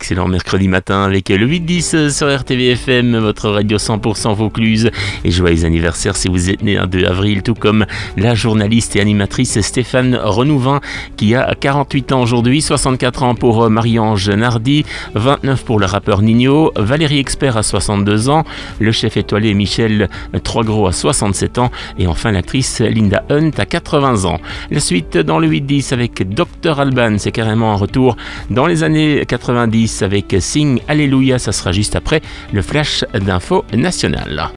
excellent mercredi matin avec le 8-10 sur RTVFM, votre radio 100% Vaucluse. Et joyeux anniversaire si vous êtes né un 2 avril, tout comme la journaliste et animatrice Stéphane Renouvin qui a 48 ans aujourd'hui, 64 ans pour Marie-Ange Nardi, 29 pour le rappeur Nino, Valérie Expert à 62 ans, le chef étoilé Michel Troisgros à 67 ans et enfin l'actrice Linda Hunt à 80 ans. La suite dans le 8-10 avec Dr Alban, c'est carrément un retour dans les années 90 avec Sing Alléluia, ça sera juste après le flash d'info nationale.